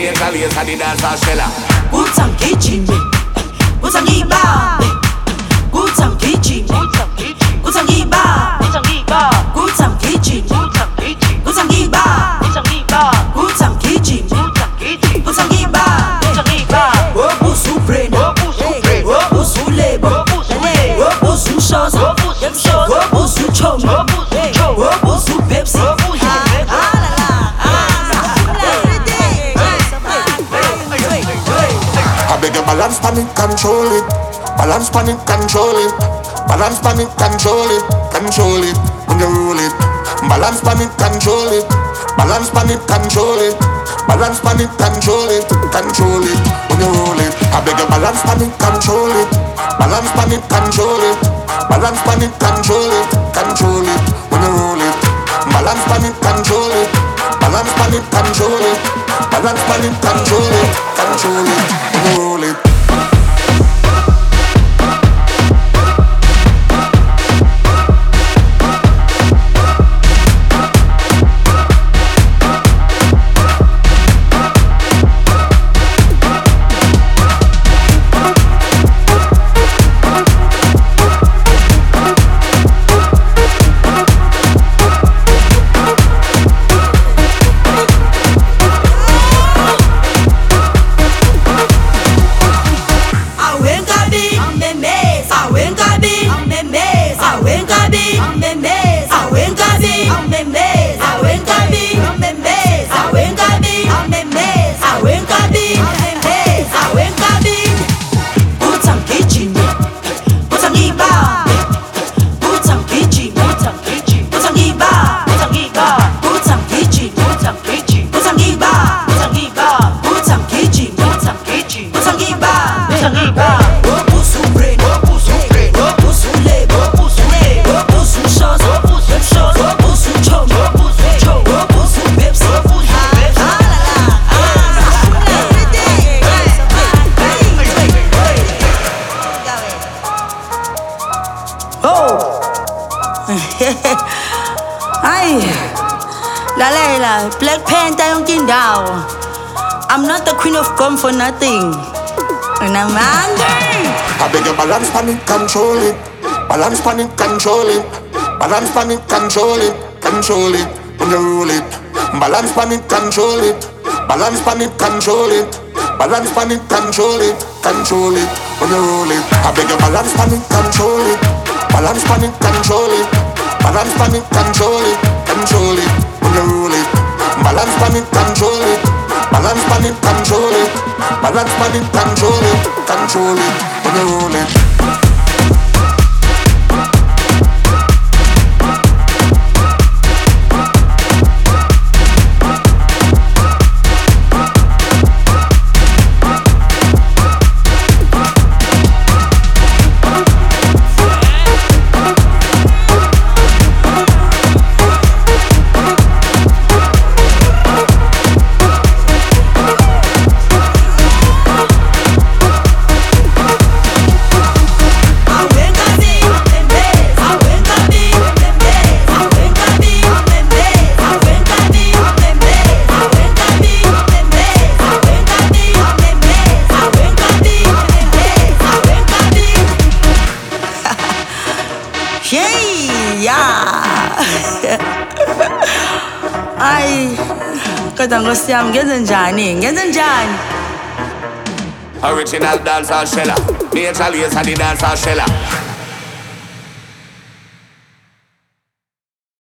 Major lace of the dancehall shella. Boots and kitchen, boots and giba, boots and kitchen, boots and giba, boots and kitchen, boots and giba, boots and kitchen, boots and giba. Obu supreme, obu sulebo, obu su shows, obu su chom, obu su Pepsi. I beg you balance pan it, control it. Balance pan it, control it. Balance pan it, control it. Control it when you roll it. Balance pan it, control it. Balance pan it, control it. Balance pan it, control it. Control it when you roll it. I beg you balance pan it, control it. Balance pan it, control it. Balance pan it, control it. Control it when you roll it. Balance pan it, control it. Balance pan it, control it. Balance pan it, control it. Control it when you roll it. Black Panther yung kindaw. I'm not the queen of gum for nothing. And I'm angry. I beg you balance pan it, control it. Balance pan it, control it. Balance pan it, control it. Control it when you roll it. Balance pan it, control it. Balance pan it, control it. Balance pan it, control it. Control it when you roll it. I beg you balance pan it, control it. Balance pan it, control it. Balance pan it, control it. Control it when you roll it. Balance pan it, control it. Balance pan it, control it. Balance pan it, control it. Control it when you roll it. Katango siyam ngenzenjani. Original dancehall shella. Major lace of the dancehall shella.